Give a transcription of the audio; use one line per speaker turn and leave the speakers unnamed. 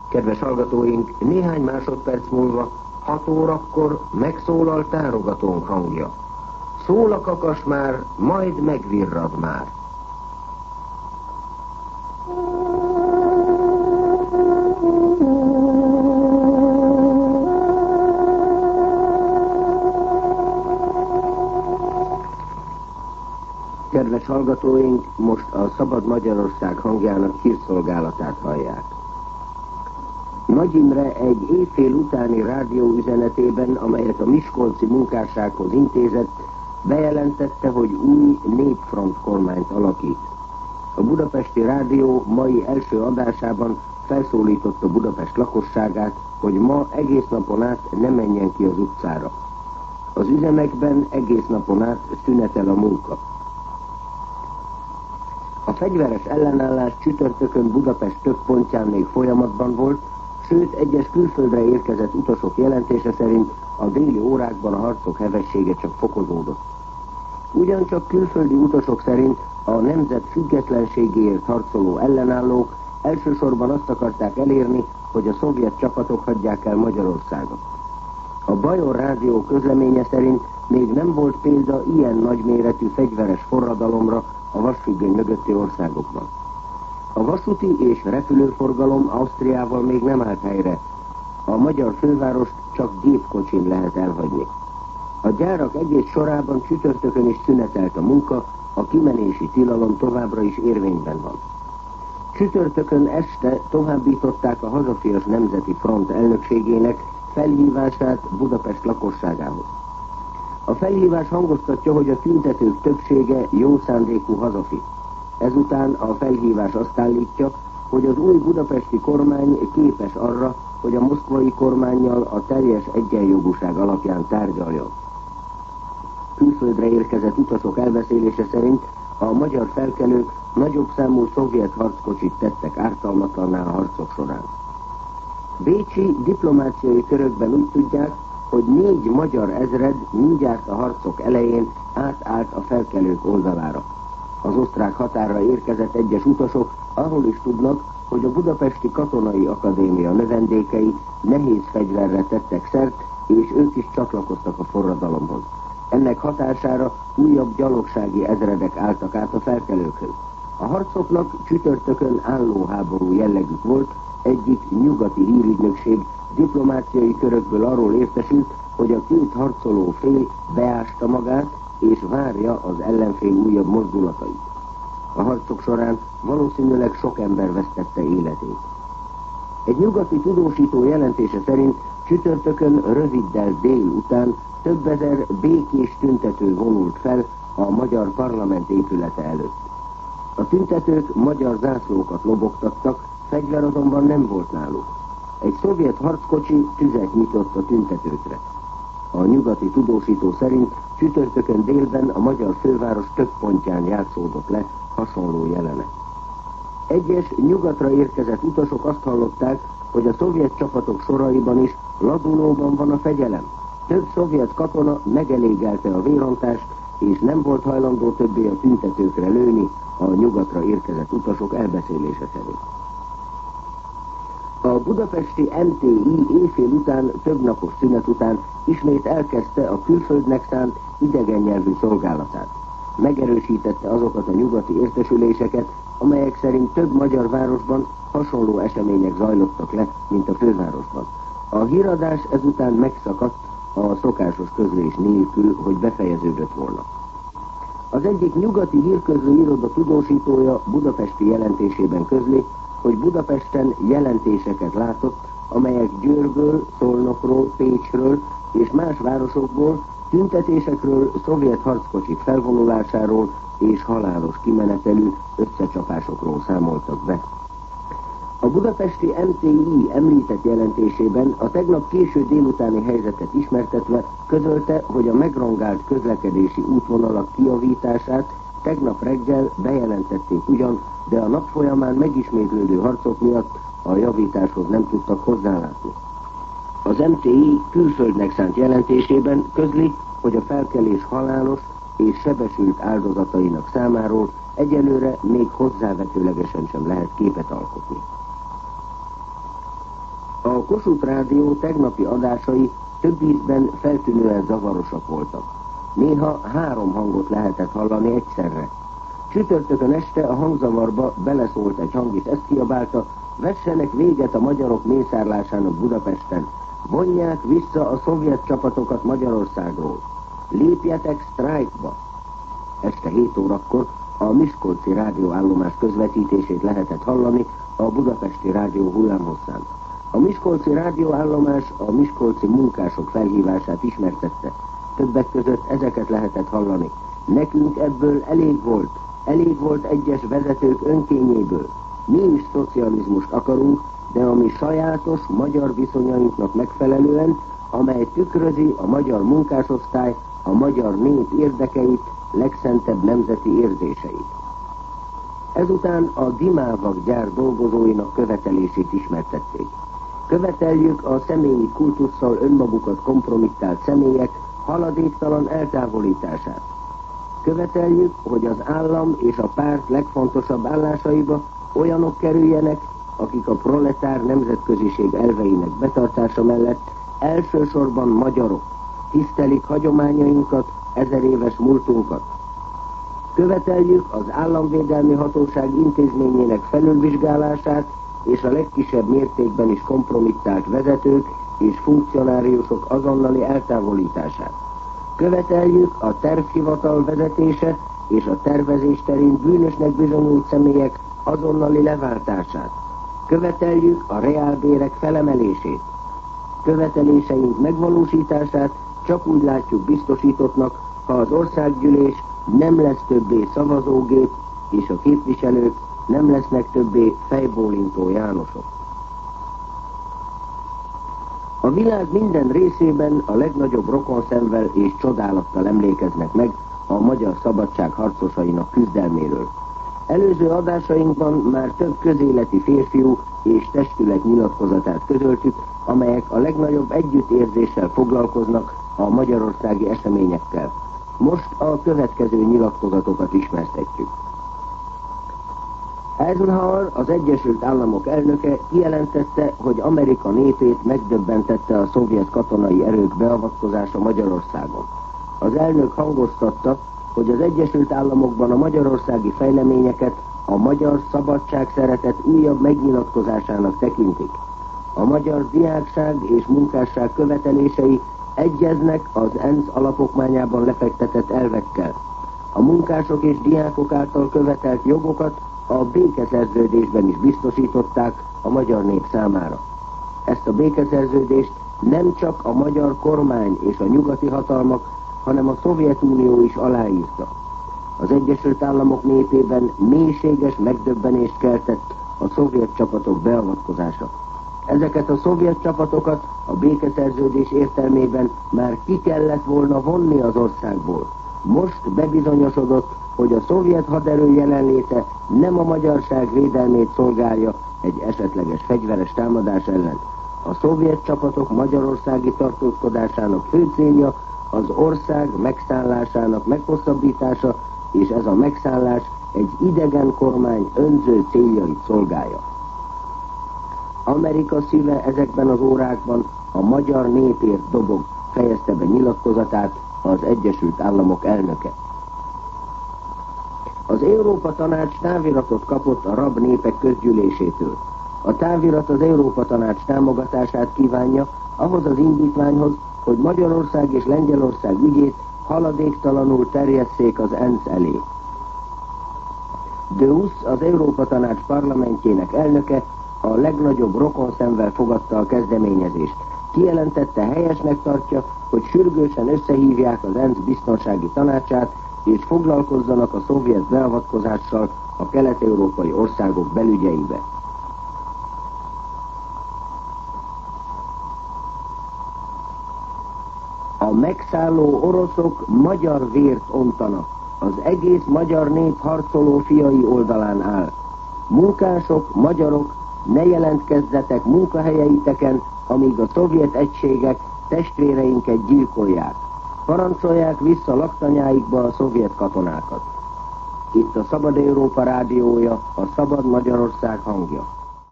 Kedves hallgatóink, néhány másodperc múlva 6 órakor megszólal tárogatónk hangja. Szól a kakas már, majd megvirrad már. Kedves hallgatóink, most a Szabad Magyarország hangjának hírszolgálatát hallják. Nagy Imre egy éjfél utáni rádióüzenetében, amelyet a miskolci munkássághoz intézett, bejelentette, hogy új Népfront kormányt alakít. A Budapesti Rádió mai első adásában felszólította Budapest lakosságát, hogy ma egész napon át ne menjen ki az utcára. Az üzemekben egész napon át szünetel a munka. A fegyveres ellenállás csütörtökön Budapest több pontján még folyamatban volt, sőt egyes külföldre érkezett utasok jelentése szerint a déli órákban a harcok hevessége csak fokozódott. Ugyancsak külföldi utasok szerint a nemzet függetlenségéért harcoló ellenállók elsősorban azt akarták elérni, hogy a szovjet csapatok hagyják el Magyarországot. A Bajor Rádió közleménye szerint még nem volt példa ilyen nagyméretű fegyveres forradalomra a vasfüggöny mögötti országokban. A vasúti és repülőforgalom Ausztriával még nem állt helyre. A magyar fővárost csak gépkocsin lehet elhagyni. A gyárak egész sorában csütörtökön is szünetelt a munka, a kimenési tilalom továbbra is érvényben van. Csütörtökön este továbbították a Hazafias Nemzeti Front elnökségének felhívását Budapest lakosságához. A felhívás hangoztatja, hogy a tüntetők többsége jó szándékú hazafi. Ezután a felhívás azt állítja, hogy az új budapesti kormány képes arra, hogy a moszkvai kormánnyal a teljes egyenjogúság alapján tárgyaljon. Külföldre érkezett utasok elbeszélése szerint a magyar felkelők nagyobb számú szovjet harckocsit tettek ártalmatlanná a harcok során. Bécsi diplomáciai körökben úgy tudják, hogy 4 magyar ezred mindjárt a harcok elején átállt a felkelők oldalára. Az osztrák határra érkezett egyes utasok arról is tudnak, hogy a Budapesti Katonai Akadémia növendékei nehéz fegyverre tettek szert, és ők is csatlakoztak a forradalomhoz. Ennek hatására újabb gyalogsági ezredek álltak át a felkelőkhöz. A harcoknak csütörtökön álló háború jellegük volt, egyik nyugati hírügynökség diplomáciai körökből arról értesült, hogy a két harcoló fél beásta magát, és várja az ellenfél újabb mozdulatait. A harcok során valószínűleg sok ember vesztette életét. Egy nyugati tudósító jelentése szerint csütörtökön röviddel délután több ezer békés tüntető vonult fel a magyar parlament épülete előtt. A tüntetők magyar zászlókat lobogtattak, fegyver azonban nem volt náluk. Egy szovjet harckocsi tüzet nyitott a tüntetőkre. A nyugati tudósító szerint csütörtökön délben a magyar főváros több pontján játszódott le hasonló jelenet. Egyes nyugatra érkezett utasok azt hallották, hogy a szovjet csapatok soraiban is ladulóban van a fegyelem. Több szovjet katona megelégelte a vérrontást, és nem volt hajlandó többé a tüntetőkre lőni, a nyugatra érkezett utasok elbeszélése szerint. A budapesti MTI éjfél után, több napos szünet után ismét elkezdte a külföldnek szánt idegen nyelvű szolgálatát. Megerősítette azokat a nyugati értesüléseket, amelyek szerint több magyar városban hasonló események zajlottak le, mint a fővárosban. A híradás ezután megszakadt a szokásos közlés nélkül, hogy befejeződött volna. Az egyik nyugati hírközlő iroda tudósítója budapesti jelentésében közli, hogy Budapesten jelentéseket látott, amelyek Győrből, Szolnokról, Pécsről és más városokból tüntetésekről, szovjet harckocsik felvonulásáról és halálos kimenetelű összecsapásokról számoltak be. A budapesti MTI említett jelentésében a tegnap késő délutáni helyzetet ismertetve közölte, hogy a megrongált közlekedési útvonalak kijavítását tegnap reggel bejelentették ugyan, de a nap folyamán megismétlődő harcok miatt a javításhoz nem tudtak hozzálátni. Az MTI külföldnek szánt jelentésében közli, hogy a felkelés halálos és sebesült áldozatainak számáról egyelőre még hozzávetőlegesen sem lehet képet alkotni. A Kossuth Rádió tegnapi adásai több ízben feltűnően zavarosak voltak. Néha 3 hangot lehetett hallani egyszerre. Csütörtökön este a hangzavarba beleszólt egy hang, és ezt kiabálta: vessenek véget a magyarok mészárlásának Budapesten, vonják vissza a szovjet csapatokat Magyarországról, lépjetek sztrájkba. Este 7 órakor a miskolci rádióállomás közvetítését lehetett hallani a budapesti rádió hullámhosszán. A miskolci rádióállomás a miskolci munkások felhívását ismertette. Többek között ezeket lehetett hallani: nekünk ebből elég volt egyes vezetők önkényéből. Mi is szocializmust akarunk, de a mi sajátos magyar viszonyainknak megfelelően, amely tükrözi a magyar munkásosztály, a magyar nép érdekeit, legszentebb nemzeti érzéseit. Ezután a Dimávak gyár dolgozóinak követelését ismertették. Követeljük a személyi kultusszal önmagukat kompromittált személyek haladéktalan eltávolítását. Követeljük, hogy az állam és a párt legfontosabb állásaiba olyanok kerüljenek, akik a proletár nemzetköziség elveinek betartása mellett elsősorban magyarok, tisztelik hagyományainkat, 1000 éves múltunkat. Követeljük az államvédelmi hatóság intézményének felülvizsgálását és a legkisebb mértékben is kompromittált vezetők és funkcionáriusok azonnali eltávolítását. Követeljük a tervhivatal vezetése és a tervezés terén bűnösnek bizonyult személyek azonnali leváltását. Követeljük a reálbérek felemelését. Követeléseink megvalósítását csak úgy látjuk biztosítottnak, ha az országgyűlés nem lesz többé szavazógép, és a képviselők nem lesznek többé fejbólintó Jánosok. A világ minden részében a legnagyobb rokonszenvvel és csodálattal emlékeznek meg a magyar szabadság harcosainak küzdelméről. Előző adásainkban már több közéleti férfiú és testület nyilatkozatát közöltük, amelyek a legnagyobb együttérzéssel foglalkoznak a magyarországi eseményekkel. Most a következő nyilatkozatokat ismertetjük. Eisenhower, az Egyesült Államok elnöke kijelentette, hogy Amerika népét megdöbbentette a szovjet katonai erők beavatkozása Magyarországon. Az elnök hangoztatta, hogy az Egyesült Államokban a magyarországi fejleményeket a magyar szabadságszeretet újabb megnyilatkozásának tekintik. A magyar diákság és munkásság követelései egyeznek az ENSZ alapokmányában lefektetett elvekkel. A munkások és diákok által követelt jogokat a békeszerződésben is biztosították a magyar nép számára. Ezt a békeszerződést nem csak a magyar kormány és a nyugati hatalmak, hanem a Szovjetunió is aláírta. Az Egyesült Államok népében mélységes megdöbbenést keltett a szovjet csapatok beavatkozása. Ezeket a szovjet csapatokat a békeszerződés értelmében már ki kellett volna vonni az országból. Most bebizonyosodott, hogy a szovjet haderő jelenléte nem a magyarság védelmét szolgálja egy esetleges fegyveres támadás ellen. A szovjet csapatok magyarországi tartózkodásának fő célja az ország megszállásának meghosszabbítása, és ez a megszállás egy idegen kormány önző céljait szolgálja. Amerika szíve ezekben az órákban a magyar népért dobog, fejezte be nyilatkozatát az Egyesült Államok elnöke. Az Európa Tanács táviratot kapott a rab népek közgyűlésétől. A távirat az Európa Tanács támogatását kívánja ahhoz az indítványhoz, hogy Magyarország és Lengyelország ügyét haladéktalanul terjesszék az ENSZ elé. De Husz, az Európa Tanács parlamentjének elnöke, a legnagyobb rokonszenvvel fogadta a kezdeményezést. Kijelentette, helyesnek tartja, hogy sürgősen összehívják az ENSZ biztonsági tanácsát, és foglalkozzanak a szovjet beavatkozással a kelet-európai országok belügyeibe. A megszálló oroszok magyar vért ontanak, az egész magyar nép harcoló fiai oldalán áll. Munkások, magyarok, ne jelentkezzetek munkahelyeiteken, amíg a szovjet egységek testvéreinket gyilkolják. Parancsolják vissza laktanyáikba a szovjet katonákat. Itt a Szabad Európa rádiója, a Szabad Magyarország hangja.